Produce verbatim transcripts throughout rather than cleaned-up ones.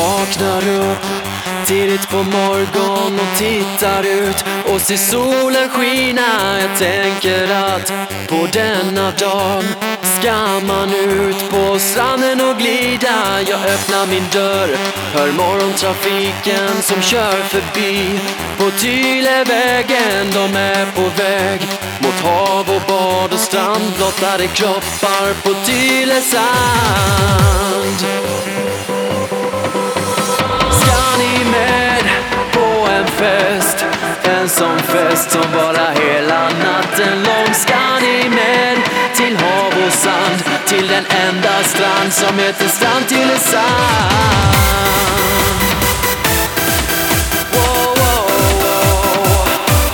vaknar upp tidigt på morgon och tittar ut och ser solen skina. Jag tänker att på denna dag ska man ut på stranden och glida. Jag öppnar min dörr, hör morgontrafiken som kör förbi. På Tylevägen, de är på väg mot hav och bad och strand. Blottade kroppar på Tylesand. Ska ni med på en fest? En sån fest som bara hela natten lång. Ska ni med till hav och sand, till den enda strand som heter Strand Tylesand? Wow, wow, wow.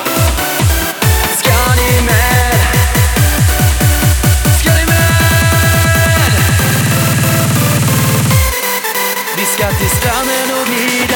Ska ni med? Ska ni med? Vi ska till stranden och glida.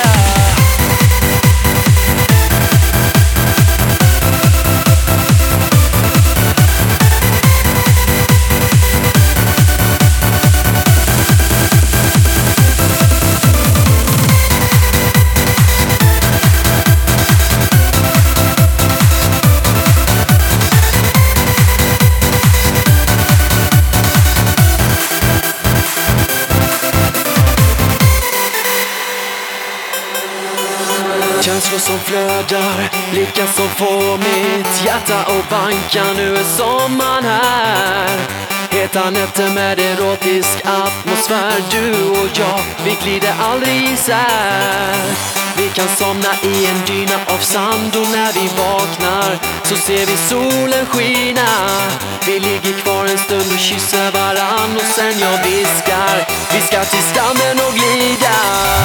Känslor som flödar, blickar som får mitt hjärta och banka. Nu är sommaren här, heta nätter med erotisk atmosfär. Du och jag, vi glider aldrig isär. Vi kan somna i en dyna av sand och när vi vaknar så ser vi solen skina. Vi ligger kvar en stund och kysser varann och sen jag viskar: vi ska till stranden och glida.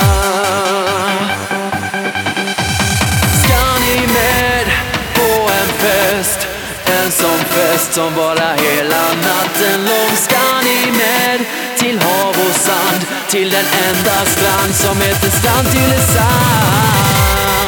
En sån fest som bara hela natten lång. Ska ni med till hav och sand, till den enda strand som heter Strand Tylesand?